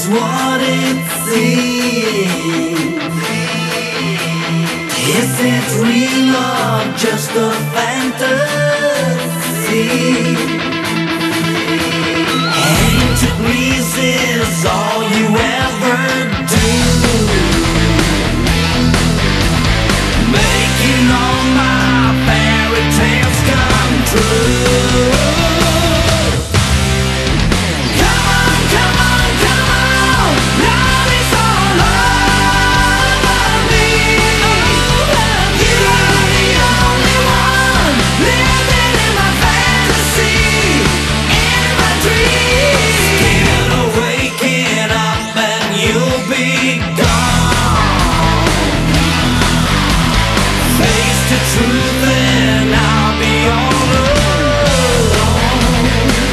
is what it seems. Is it real or just a fantasy? Aim to please is all you ever do, making all my fairy tales come true. Truth and I'll be all alone.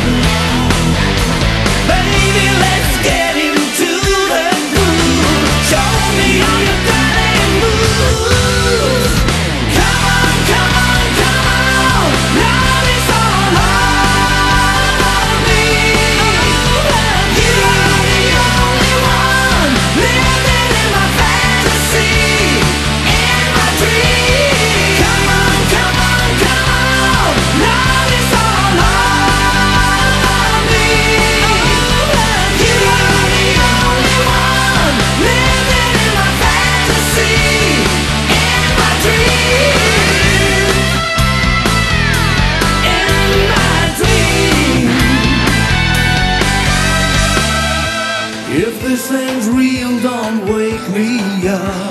Baby, let's get into the groove. Show me all your dirty moves. Come on, come on, come on. Love is all over me. You're the only one living in my fantasy, in my dreams. If this thing's real, don't wake me up.